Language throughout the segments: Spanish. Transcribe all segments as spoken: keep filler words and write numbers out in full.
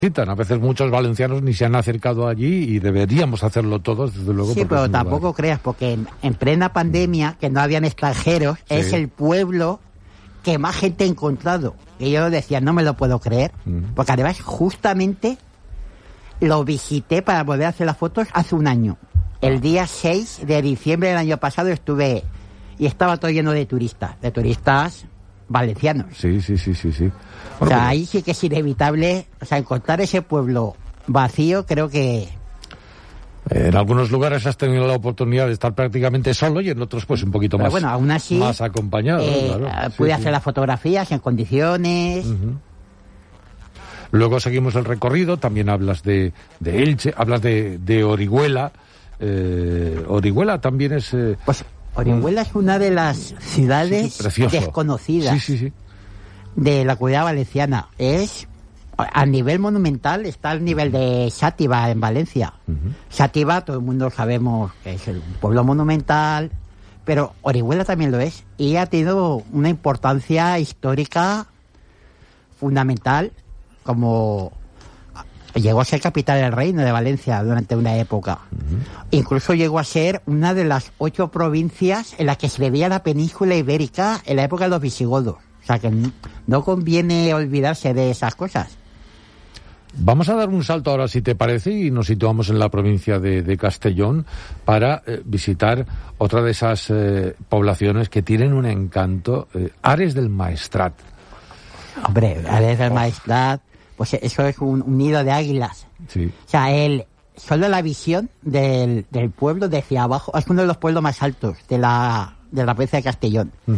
A veces muchos valencianos ni se han acercado allí y deberíamos hacerlo todos, desde luego. Sí, pero tampoco lugar. creas, porque en, en plena pandemia, que no habían extranjeros, sí. es el pueblo que más gente ha encontrado. Y yo decía, no me lo puedo creer, mm. porque además justamente lo visité para poder hacer las fotos hace un año. El día seis de diciembre del año pasado estuve y estaba todo lleno de turistas, de turistas valencianos. Sí, sí, sí, sí, sí. Bueno, o sea, pues, ahí sí que es inevitable, o sea, encontrar ese pueblo vacío, creo que... En algunos lugares has tenido la oportunidad de estar prácticamente solo y en otros pues un poquito Pero más, bueno, aún así, más acompañado. Eh, claro. pude sí, hacer sí. las fotografías en condiciones... Uh-huh. Luego seguimos el recorrido, también hablas de, de Elche, hablas de, de Orihuela. Eh, Orihuela también es... Eh, pues Orihuela es una de las ciudades sí, sí, desconocidas sí, sí, sí. de la Comunidad Valenciana. Es, a nivel monumental, está al nivel de Xàtiva en Valencia. Uh-huh. Xàtiva, todo el mundo sabemos que es un pueblo monumental, pero Orihuela también lo es, y ha tenido una importancia histórica fundamental, como llegó a ser capital del reino de Valencia durante una época. Uh-huh. Incluso llegó a ser una de las ocho provincias en las que se veía la península ibérica en la época de los visigodos. O sea que no conviene olvidarse de esas cosas. Vamos a dar un salto ahora, si te parece, y nos situamos en la provincia de, de Castellón para eh, visitar otra de esas eh, poblaciones que tienen un encanto, eh, Ares del Maestrat. Hombre, Ares del oh. Maestrat, pues eso es un, un nido de águilas. Sí. O sea, el, solo la visión del, del pueblo desde abajo, es uno de los pueblos más altos de la, de la provincia de Castellón. Uh-huh.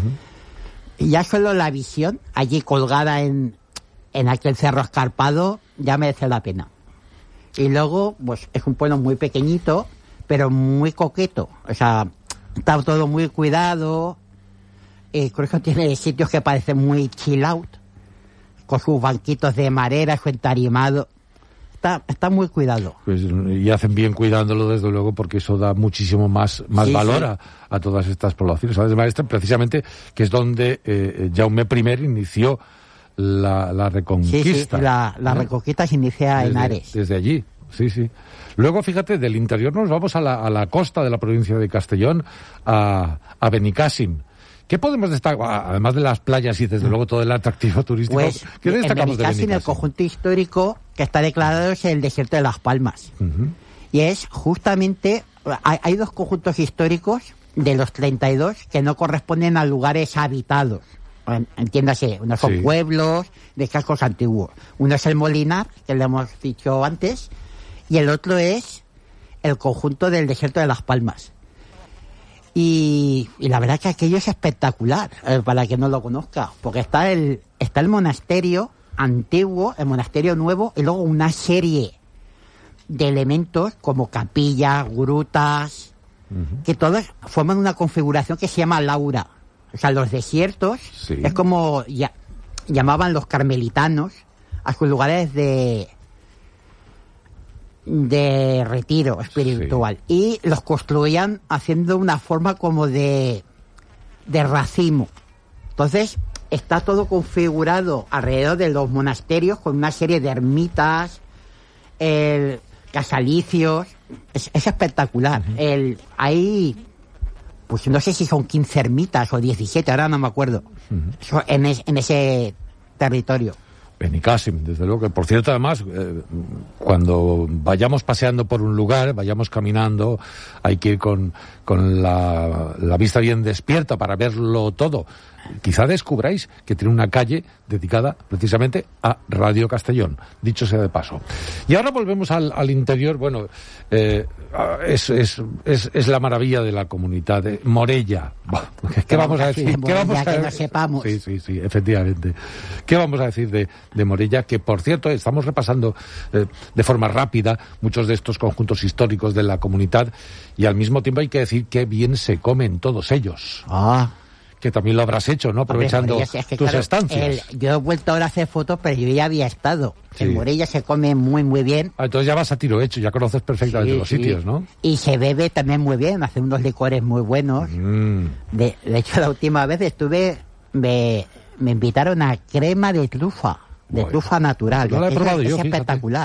Y ya solo la visión, allí colgada en, en aquel cerro escarpado, ya merece la pena. Y luego, pues es un pueblo muy pequeñito, pero muy coqueto. O sea, está todo muy cuidado. Eh, creo que tiene sitios que parecen muy chill out, con sus banquitos de madera, su entarimado. Está, está muy cuidado. Pues, y hacen bien cuidándolo, desde luego, porque eso da muchísimo más, más sí, valor sí. A, a todas estas poblaciones. Además, Maestre, precisamente, que es donde eh, Jaume primero inició la, la reconquista. Sí, sí, la, la ¿eh? reconquista se inicia desde, en Ares. Desde allí, sí, sí. Luego, fíjate, del interior nos vamos a la, a la costa de la provincia de Castellón, a, a Benicàssim. ¿Qué podemos destacar, además de las playas y desde luego todo el atractivo turístico? Pues, ¿qué destacamos de Benicàssim? El conjunto histórico que está declarado es el desierto de Las Palmas. Uh-huh. Y es justamente, hay, hay dos conjuntos históricos de los treinta y dos que no corresponden a lugares habitados. Entiéndase, unos son sí. pueblos de cascos antiguos. Uno es el Molinar, que le hemos dicho antes, y el otro es el conjunto del desierto de Las Palmas. Y, y la verdad que aquello es espectacular, eh, para quien no lo conozca, porque está el, está el monasterio antiguo, el monasterio nuevo, y luego una serie de elementos como capillas, grutas, uh-huh. que todos forman una configuración que se llama Laura. O sea, los desiertos, sí. es como ya, llamaban los carmelitanos a sus lugares de... de retiro espiritual, sí. y los construían haciendo una forma como de de racimo. Entonces está todo configurado alrededor de los monasterios con una serie de ermitas, el casalicios, es, es espectacular. Uh-huh. El hay pues no sé si son quince ermitas o diecisiete, ahora no me acuerdo, uh-huh. en, es, en ese territorio. Benicàssim, desde luego, que por cierto, además, eh, cuando vayamos paseando por un lugar, vayamos caminando, hay que ir con, con la, la vista bien despierta para verlo todo. Quizá descubráis que tiene una calle dedicada precisamente a Radio Castellón, dicho sea de paso. Y ahora volvemos al, al interior. Bueno, eh, es, es, es, es la maravilla de la comunidad de Morella. ¿Qué, ¿Qué vamos a decir? De ¿Qué vamos a que no sepamos. Sí, sí, sí, efectivamente. ¿Qué vamos a decir de, de Morella? Que, por cierto, estamos repasando eh, de forma rápida muchos de estos conjuntos históricos de la comunidad, y al mismo tiempo hay que decir que bien se comen todos ellos. Ah. Que también lo habrás hecho, ¿no? Aprovechando Morella, es que, tus claro, estancias. El, yo he vuelto ahora a hacer fotos, pero yo ya había estado. Sí. En Morella se come muy, muy bien. Ah, entonces ya vas a tiro hecho, ya conoces perfectamente sí, los sí. sitios, ¿no? Y se bebe también muy bien, hace unos licores muy buenos. Mm. De, de hecho, la última vez estuve, me, me invitaron a crema de trufa. de Bueno. trufa natural. No la he Es- probado es yo, fíjate. espectacular.